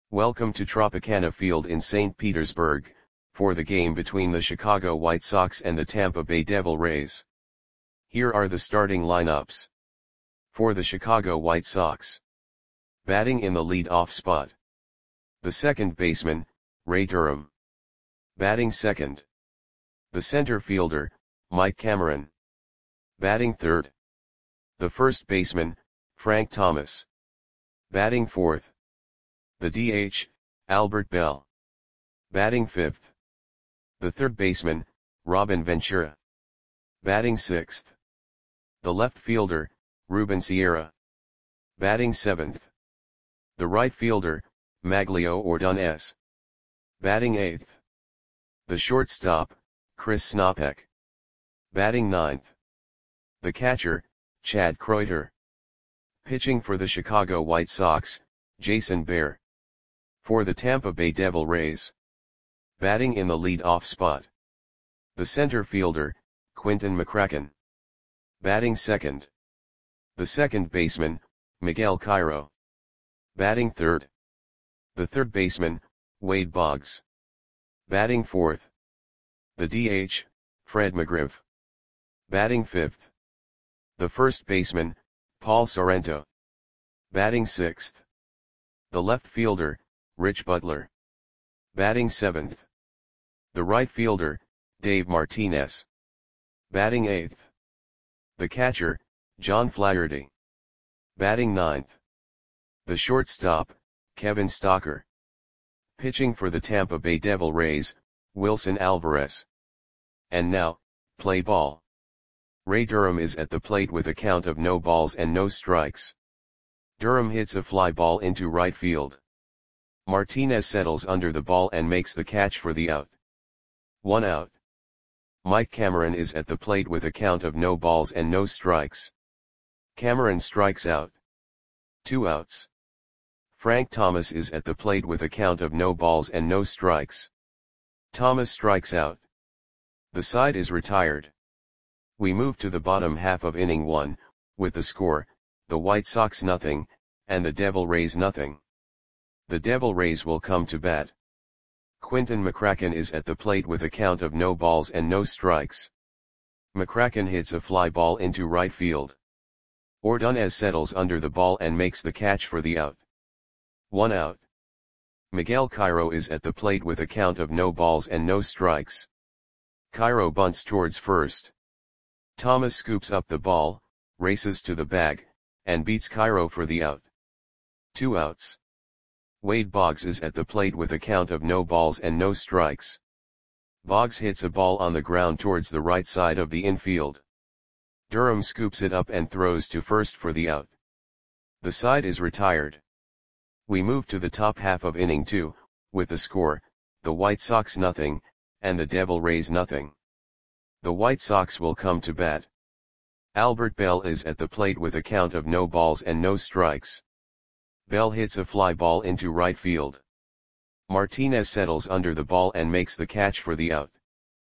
Welcome to Tropicana Field in St. Petersburg, for the game between the Chicago White Sox and the Tampa Bay Devil Rays. Here are the starting lineups. For the Chicago White Sox. Batting in the lead-off spot. The second baseman, Ray Durham. Batting second. The center fielder, Mike Cameron. Batting third. The first baseman, Frank Thomas. Batting fourth. The DH, Albert Belle. Batting fifth. The third baseman, Robin Ventura. Batting sixth. The left fielder, Ruben Sierra. Batting seventh. The right fielder, Maglio Ordonez. Batting eighth. The shortstop, Chris Snopek. Batting ninth. The catcher, Chad Kreuter. Pitching for the Chicago White Sox, Jason Bear. For the Tampa Bay Devil Rays. Batting in the lead-off spot. The center fielder, Quinton McCracken. Batting second. The second baseman, Miguel Cairo. Batting third. The third baseman, Wade Boggs. Batting fourth. The DH, Fred McGriff. Batting fifth. The first baseman, Paul Sorrento. Batting sixth. The left fielder, Rich Butler. Batting seventh. The right fielder, Dave Martinez. Batting eighth. The catcher, John Flaherty. Batting ninth. The shortstop, Kevin Stocker. Pitching for the Tampa Bay Devil Rays, Wilson Alvarez. And now, play ball. Ray Durham is at the plate with a count of no balls and no strikes. Durham hits a fly ball into right field. Martinez settles under the ball and makes the catch for the out. 1 out. Mike Cameron is at the plate with a count of no balls and no strikes. Cameron strikes out. 2 outs. Frank Thomas is at the plate with a count of no balls and no strikes. Thomas strikes out. The side is retired. We move to the bottom half of inning 1, with the score, the White Sox nothing, and the Devil Rays nothing. The Devil Rays will come to bat. Quinton McCracken is at the plate with a count of no balls and no strikes. McCracken hits a fly ball into right field. Ordonez settles under the ball and makes the catch for the out. 1 out. Miguel Cairo is at the plate with a count of no balls and no strikes. Cairo bunts towards first. Thomas scoops up the ball, races to the bag, and beats Cairo for the out. 2 outs. Wade Boggs is at the plate with a count of no balls and no strikes. Boggs hits a ball on the ground towards the right side of the infield. Durham scoops it up and throws to first for the out. The side is retired. We move to the top half of inning 2, with the score, the White Sox nothing, and the Devil Rays nothing. The White Sox will come to bat. Albert Belle is at the plate with a count of no balls and no strikes. Bell hits a fly ball into right field. Martinez settles under the ball and makes the catch for the out.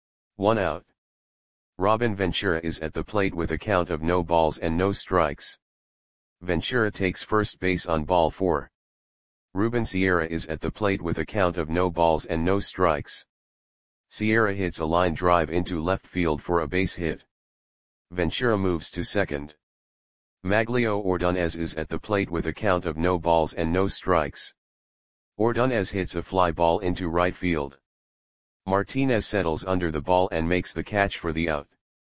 1 out. Robin Ventura is at the plate with a count of no balls and no strikes. Ventura takes first base on ball 4. Ruben Sierra is at the plate with a count of no balls and no strikes. Sierra hits a line drive into left field for a base hit. Ventura moves to second. Maglio Ordonez is at the plate with a count of no balls and no strikes. Ordonez hits a fly ball into right field. Martinez settles under the ball and makes the catch for the out.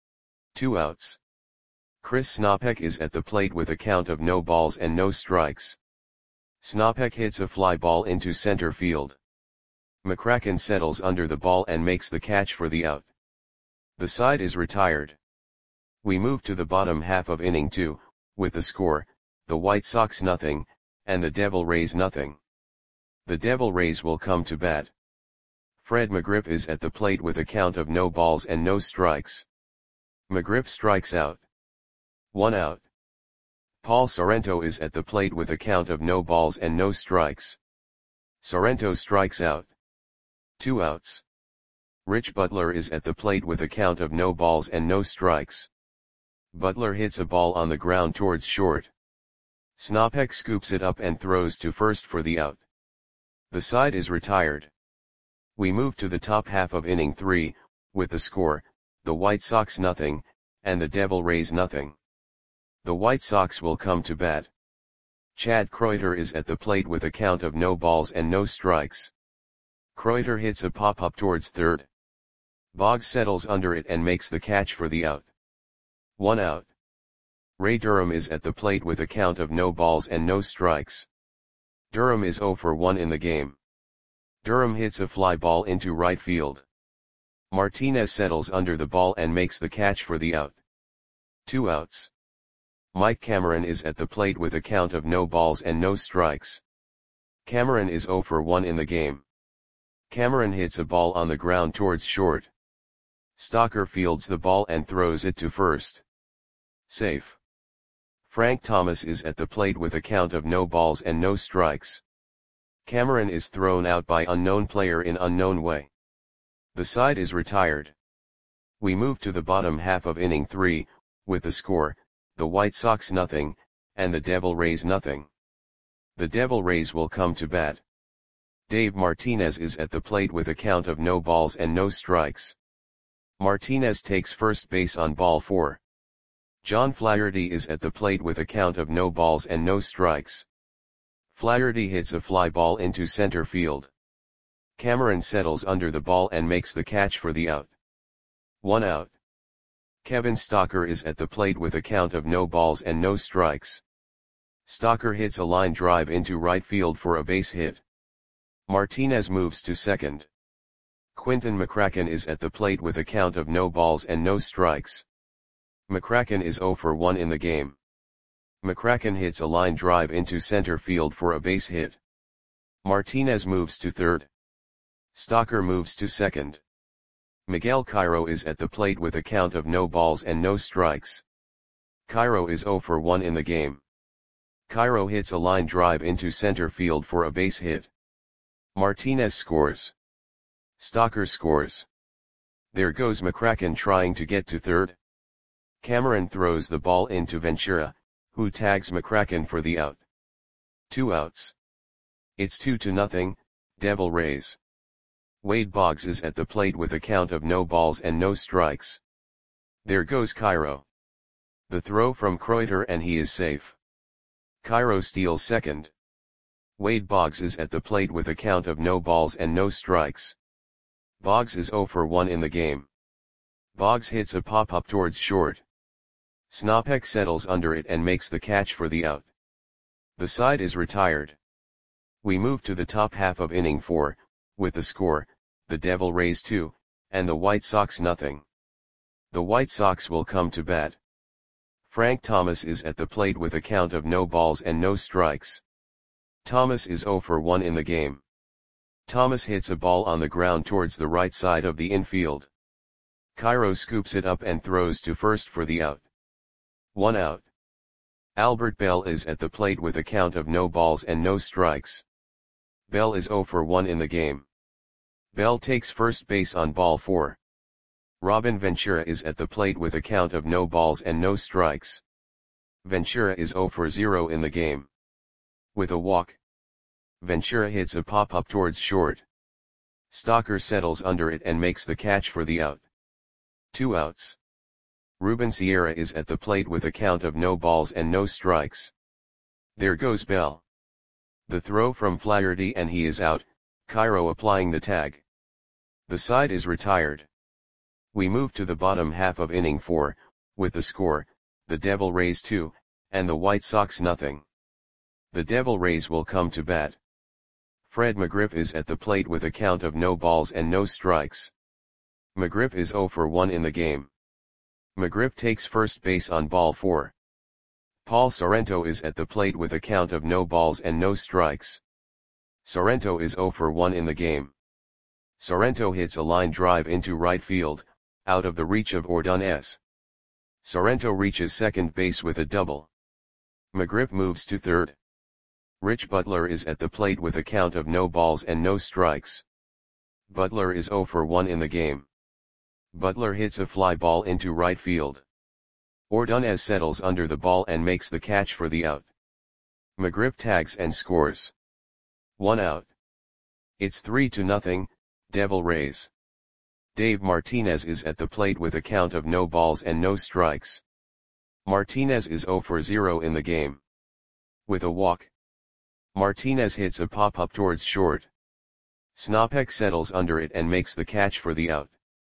2 outs. Chris Snopek is at the plate with a count of no balls and no strikes. Snopek hits a fly ball into center field. McCracken settles under the ball and makes the catch for the out. The side is retired. We move to the bottom half of inning 2, with the score, the White Sox nothing, and the Devil Rays nothing. The Devil Rays will come to bat. Fred McGriff is at the plate with a count of no balls and no strikes. McGriff strikes out. 1 out. Paul Sorrento is at the plate with a count of no balls and no strikes. Sorrento strikes out. 2 outs. Rich Butler is at the plate with a count of no balls and no strikes. Butler hits a ball on the ground towards short. Snopek scoops it up and throws to first for the out. The side is retired. We move to the top half of inning 3, with the score, the White Sox nothing, and the Devil Rays nothing. The White Sox will come to bat. Chad Kreuter is at the plate with a count of no balls and no strikes. Kreuter hits a pop-up towards third. Boggs settles under it and makes the catch for the out. 1 out. Ray Durham is at the plate with a count of no balls and no strikes. Durham is 0 for 1 in the game. Durham hits a fly ball into right field. Martinez settles under the ball and makes the catch for the out. 2 outs. Mike Cameron is at the plate with a count of no balls and no strikes. Cameron is 0 for 1 in the game. Cameron hits a ball on the ground towards short. Stocker fields the ball and throws it to first. Safe. Frank Thomas is at the plate with a count of no balls and no strikes. Cameron is thrown out by unknown player in unknown way. The side is retired. We move to the bottom half of inning 3, with the score, the White Sox nothing, and the Devil Rays nothing. The Devil Rays will come to bat. Dave Martinez is at the plate with a count of no balls and no strikes. Martinez takes first base on ball 4. John Flaherty is at the plate with a count of no balls and no strikes. Flaherty hits a fly ball into center field. Cameron settles under the ball and makes the catch for the out. 1 out. Kevin Stocker is at the plate with a count of no balls and no strikes. Stocker hits a line drive into right field for a base hit. Martinez moves to second. Quinton McCracken is at the plate with a count of no balls and no strikes. McCracken is 0 for 1 in the game. McCracken hits a line drive into center field for a base hit. Martinez moves to third. Stocker moves to second. Miguel Cairo is at the plate with a count of no balls and no strikes. Cairo is 0 for 1 in the game. Cairo hits a line drive into center field for a base hit. Martinez scores. Stocker scores. There goes McCracken trying to get to third. Cameron throws the ball into Ventura, who tags McCracken for the out. 2 outs. It's 2-0, Devil Rays. Wade Boggs is at the plate with a count of no balls and no strikes. There goes Cairo. The throw from Kreuter and he is safe. Cairo steals second. Wade Boggs is at the plate with a count of no balls and no strikes. Boggs is 0 for 1 in the game. Boggs hits a pop-up towards short. Snopek settles under it and makes the catch for the out. The side is retired. We move to the top half of inning 4, with the score, the Devil Rays 2, and the White Sox nothing. The White Sox will come to bat. Frank Thomas is at the plate with a count of no balls and no strikes. Thomas is 0 for 1 in the game. Thomas hits a ball on the ground towards the right side of the infield. Cairo scoops it up and throws to first for the out. 1 out. Albert Bell is at the plate with a count of no balls and no strikes. Bell is 0 for 1 in the game. Bell takes first base on ball 4. Robin Ventura is at the plate with a count of no balls and no strikes. Ventura is 0 for 0 in the game. With a walk, Ventura hits a pop-up towards short. Stocker settles under it and makes the catch for the out. 2 outs. Ruben Sierra is at the plate with a count of no balls and no strikes. There goes Bell. The throw from Flaherty and he is out, Cairo applying the tag. The side is retired. We move to the bottom half of inning 4, with the score, the Devil Rays 2, and the White Sox nothing. The Devil Rays will come to bat. Fred McGriff is at the plate with a count of no balls and no strikes. McGriff is 0 for 1 in the game. McGriff takes first base on ball 4. Paul Sorrento is at the plate with a count of no balls and no strikes. Sorrento is 0 for 1 in the game. Sorrento hits a line drive into right field, out of the reach of Ordonez. Sorrento reaches second base with a double. McGriff moves to third. Rich Butler is at the plate with a count of no balls and no strikes. Butler is 0 for 1 in the game. Butler hits a fly ball into right field. Ordonez settles under the ball and makes the catch for the out. McGriff tags and scores. 1 out. It's 3-0, Devil Rays. Dave Martinez is at the plate with a count of no balls and no strikes. Martinez is 0 for 0 in the game. With a walk, Martinez hits a pop-up towards short. Snopek settles under it and makes the catch for the out.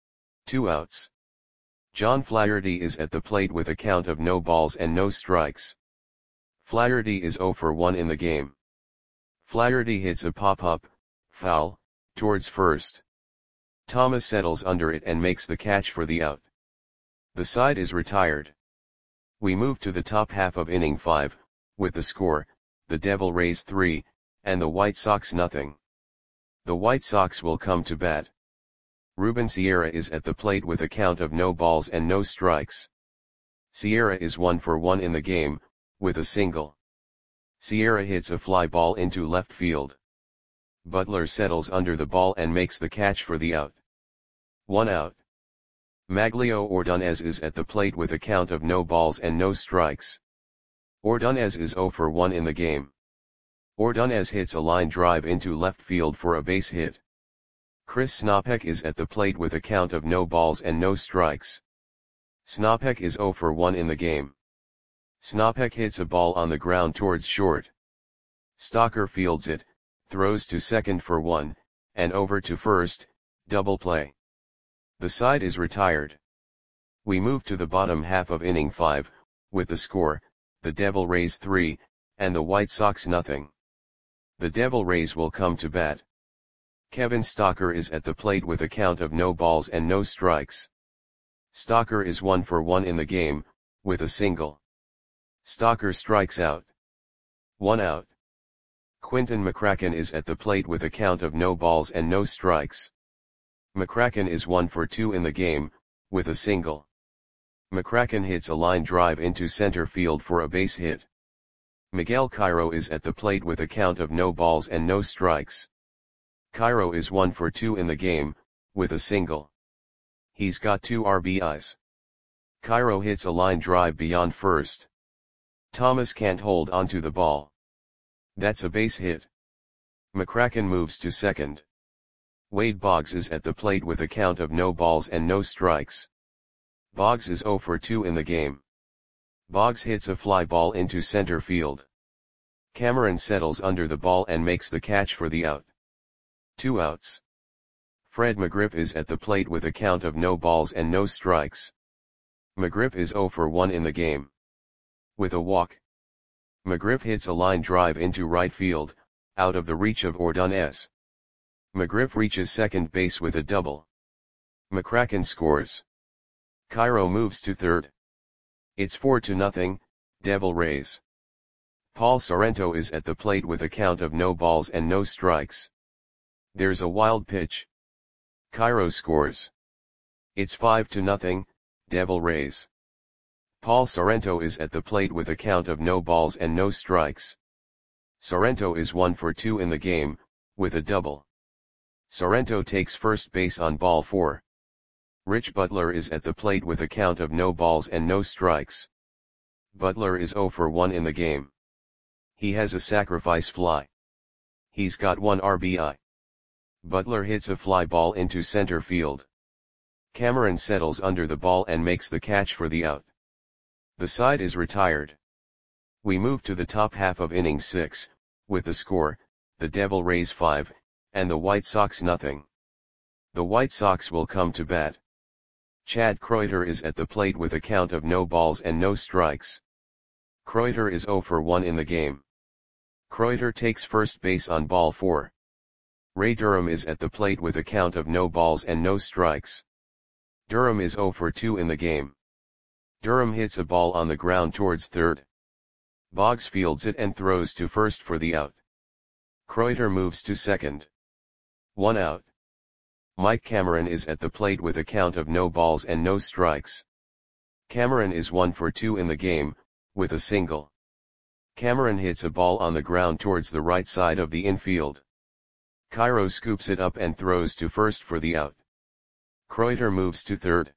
2 outs. John Flaherty is at the plate with a count of no balls and no strikes. Flaherty is 0 for 1 in the game. Flaherty hits a pop-up, foul, towards first. Thomas settles under it and makes the catch for the out. The side is retired. We move to the top half of inning 5, with the score, the Devil Rays 3, and the White Sox nothing. The White Sox will come to bat. Ruben Sierra is at the plate with a count of no balls and no strikes. Sierra is 1 for 1 in the game, with a single. Sierra hits a fly ball into left field. Butler settles under the ball and makes the catch for the out. 1 out. Maglio Ordonez is at the plate with a count of no balls and no strikes. Ordonez is 0 for 1 in the game. Ordonez hits a line drive into left field for a base hit. Chris Snopek is at the plate with a count of no balls and no strikes. Snopek is 0 for 1 in the game. Snopek hits a ball on the ground towards short. Stalker fields it, throws to second for 1, and over to first, double play. The side is retired. We move to the bottom half of inning 5, with the score, the Devil Rays 3, and the White Sox nothing. The Devil Rays will come to bat. Kevin Stalker is at the plate with a count of no balls and no strikes. Stalker is 1 for 1 in the game, with a single. Stalker strikes out. 1 out. Quinton McCracken is at the plate with a count of no balls and no strikes. McCracken is 1 for 2 in the game, with a single. McCracken hits a line drive into center field for a base hit. Miguel Cairo is at the plate with a count of no balls and no strikes. Cairo is 1 for 2 in the game, with a single. He's got 2 RBIs. Cairo hits a line drive beyond first. Thomas can't hold onto the ball. That's a base hit. McCracken moves to second. Wade Boggs is at the plate with a count of no balls and no strikes. Boggs is 0 for 2 in the game. Boggs hits a fly ball into center field. Cameron settles under the ball and makes the catch for the out. 2 outs. Fred McGriff is at the plate with a count of no balls and no strikes. McGriff is 0 for 1 in the game. With a walk, McGriff hits a line drive into right field, out of the reach of Ordonez. McGriff reaches second base with a double. McCracken scores. Cairo moves to third. It's 4-0, Devil Rays. Paul Sorrento is at the plate with a count of no balls and no strikes. There's a wild pitch. Cairo scores. It's 5-0, Devil Rays. Paul Sorrento is at the plate with a count of no balls and no strikes. Sorrento is 1 for 2 in the game, with a double. Sorrento takes first base on ball 4. Rich Butler is at the plate with a count of no balls and no strikes. Butler is 0 for 1 in the game. He has a sacrifice fly. He's got 1 RBI. Butler hits a fly ball into center field. Cameron settles under the ball and makes the catch for the out. The side is retired. We move to the top half of inning 6, with the score, the Devil Rays 5, and the White Sox nothing. The White Sox will come to bat. Chad Kreuter is at the plate with a count of no balls and no strikes. Kreuter is 0 for 1 in the game. Kreuter takes first base on ball 4. Ray Durham is at the plate with a count of no balls and no strikes. Durham is 0 for 2 in the game. Durham hits a ball on the ground towards third. Boggs fields it and throws to first for the out. Kreuter moves to second. 1 out. Mike Cameron is at the plate with a count of no balls and no strikes. Cameron is 1 for 2 in the game, with a single. Cameron hits a ball on the ground towards the right side of the infield. Cairo scoops it up and throws to first for the out. Kreuter moves to third.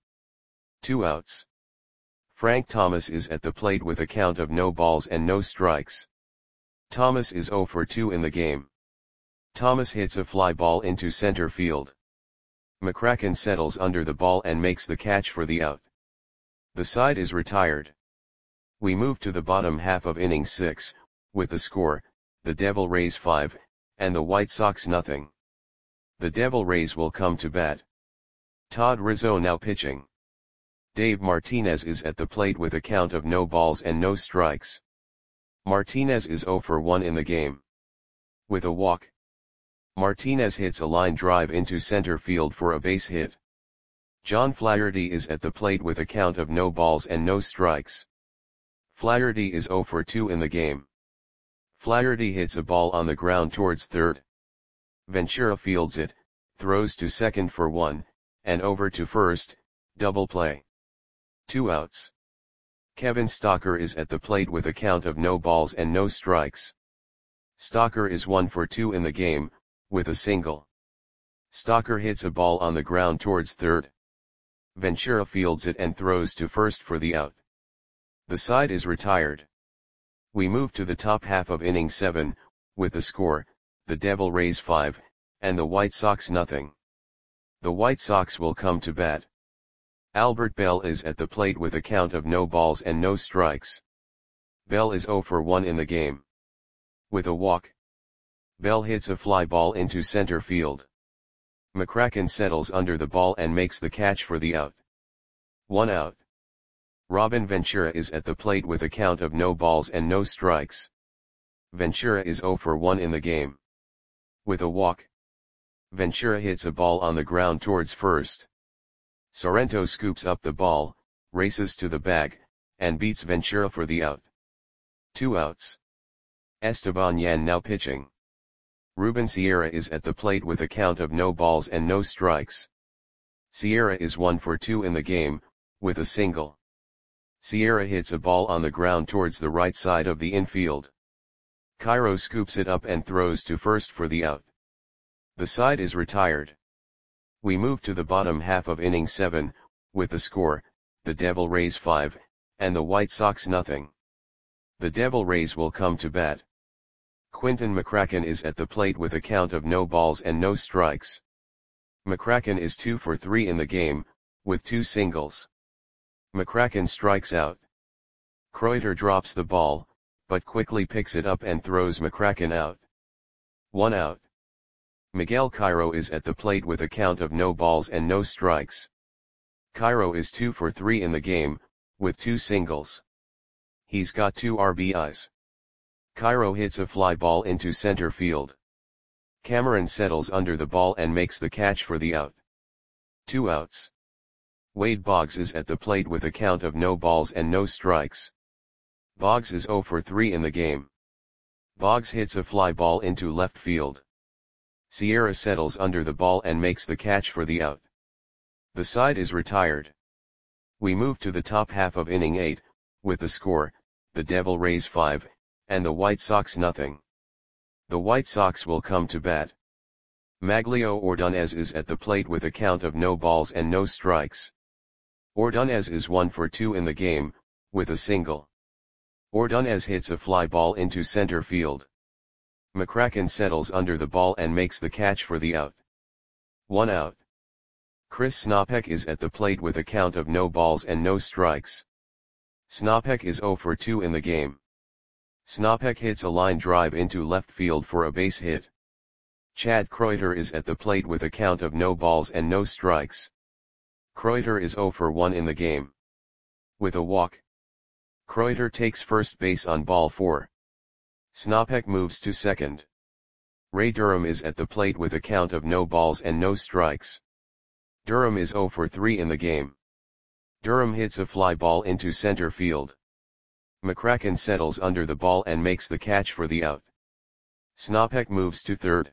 2 outs. Frank Thomas is at the plate with a count of no balls and no strikes. Thomas is 0 for 2 in the game. Thomas hits a fly ball into center field. McCracken settles under the ball and makes the catch for the out. The side is retired. We move to the bottom half of inning 6, with the score, the Devil Rays 5, and the White Sox nothing. The Devil Rays will come to bat. Todd Rizzo now pitching. Dave Martinez is at the plate with a count of no balls and no strikes. Martinez is 0 for 1 in the game. With a walk, Martinez hits a line drive into center field for a base hit. John Flaherty is at the plate with a count of no balls and no strikes. Flaherty is 0 for 2 in the game. Flaherty hits a ball on the ground towards third. Ventura fields it, throws to second for 1, and over to first, double play. 2 outs. Kevin Stocker is at the plate with a count of no balls and no strikes. Stocker is 1 for 2 in the game, with a single. Stocker hits a ball on the ground towards third. Ventura fields it and throws to first for the out. The side is retired. We move to the top half of inning 7, with the score, the Devil Rays 5, and the White Sox nothing. The White Sox will come to bat. Albert Bell is at the plate with a count of no balls and no strikes. Bell is 0 for 1 in the game. With a walk, Bell hits a fly ball into center field. McCracken settles under the ball and makes the catch for the out. 1 out. Robin Ventura is at the plate with a count of no balls and no strikes. Ventura is 0 for 1 in the game. With a walk, Ventura hits a ball on the ground towards first. Sorrento scoops up the ball, races to the bag, and beats Ventura for the out. 2 outs. Esteban Yan now pitching. Ruben Sierra is at the plate with a count of no balls and no strikes. Sierra is 1 for 2 in the game, with a single. Sierra hits a ball on the ground towards the right side of the infield. Cairo scoops it up and throws to first for the out. The side is retired. We move to the bottom half of inning 7, with the score, the Devil Rays 5, and the White Sox nothing. The Devil Rays will come to bat. Quinton McCracken is at the plate with a count of no balls and no strikes. McCracken is 2 for 3 in the game, with 2 singles. McCracken strikes out. Kreuter drops the ball, but quickly picks it up and throws McCracken out. 1 out. Miguel Cairo is at the plate with a count of no balls and no strikes. Cairo is 2 for 3 in the game, with 2 singles. He's got 2 RBIs. Cairo hits a fly ball into center field. Cameron settles under the ball and makes the catch for the out. 2 outs. Wade Boggs is at the plate with a count of no balls and no strikes. Boggs is 0 for 3 in the game. Boggs hits a fly ball into left field. Sierra settles under the ball and makes the catch for the out. The side is retired. We move to the top half of inning 8, with the score, the Devil Rays 5, and the White Sox nothing. The White Sox will come to bat. Maglio Ordonez is at the plate with a count of no balls and no strikes. Ordonez is 1 for 2 in the game, with a single. Ordonez hits a fly ball into center field. McCracken settles under the ball and makes the catch for the out. 1 out. Chris Snopek is at the plate with a count of no balls and no strikes. Snopek is 0 for 2 in the game. Snopek hits a line drive into left field for a base hit. Chad Kreuter is at the plate with a count of no balls and no strikes. Kreuter is 0 for 1 in the game. With a walk, Kreuter takes first base on ball 4. Snopek moves to second. Ray Durham is at the plate with a count of no balls and no strikes. Durham is 0 for 3 in the game. Durham hits a fly ball into center field. McCracken settles under the ball and makes the catch for the out. Snopek moves to third.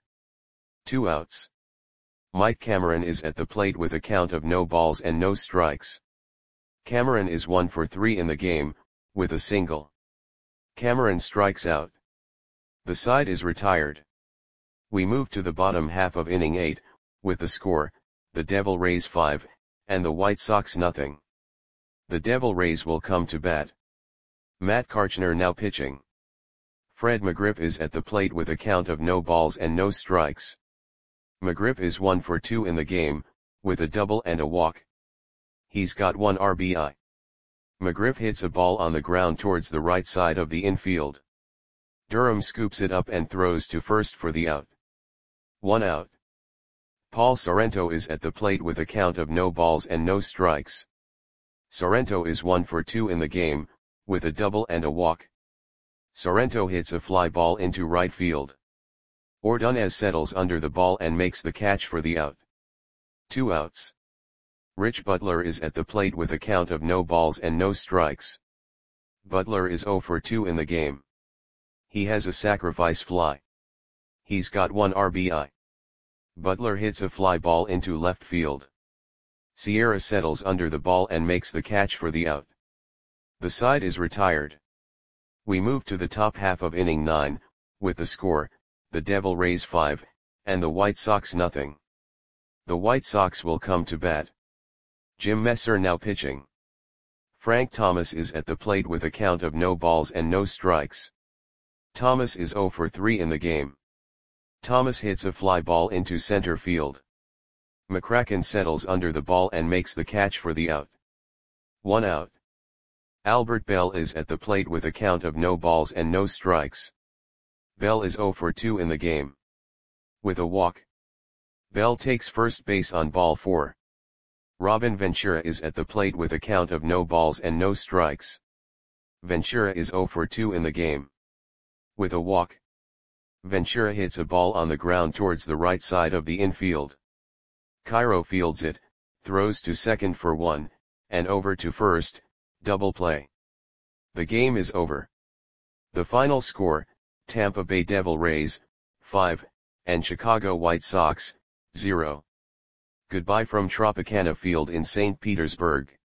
2 outs. Mike Cameron is at the plate with a count of no balls and no strikes. Cameron is 1 for 3 in the game, with a single. Cameron strikes out. The side is retired. We move to the bottom half of inning 8, with the score, the Devil Rays 5, and the White Sox nothing. The Devil Rays will come to bat. Matt Karchner now pitching. Fred McGriff is at the plate with a count of no balls and no strikes. McGriff is 1 for 2 in the game, with a double and a walk. He's got 1 RBI. McGriff hits a ball on the ground towards the right side of the infield. Durham scoops it up and throws to first for the out. 1 out. Paul Sorrento is at the plate with a count of no balls and no strikes. Sorrento is 1 for 2 in the game, with a double and a walk. Sorrento hits a fly ball into right field. Ordonez settles under the ball and makes the catch for the out. 2 outs. Rich Butler is at the plate with a count of no balls and no strikes. Butler is 0 for 2 in the game. He has a sacrifice fly. He's got 1 RBI. Butler hits a fly ball into left field. Sierra settles under the ball and makes the catch for the out. The side is retired. We move to the top half of inning 9, with the score, the Devil Rays 5, and the White Sox nothing. The White Sox will come to bat. Jim Messer now pitching. Frank Thomas is at the plate with a count of no balls and no strikes. Thomas is 0 for 3 in the game. Thomas hits a fly ball into center field. McCracken settles under the ball and makes the catch for the out. 1 out. Albert Bell is at the plate with a count of no balls and no strikes. Bell is 0 for 2 in the game. With a walk. Bell takes first base on ball 4. Robin Ventura is at the plate with a count of no balls and no strikes. Ventura is 0 for 2 in the game. With a walk. Ventura hits a ball on the ground towards the right side of the infield. Cairo fields it, throws to second for 1, and over to first, double play. The game is over. The final score, Tampa Bay Devil Rays, 5, and Chicago White Sox, 0. Goodbye from Tropicana Field in St. Petersburg.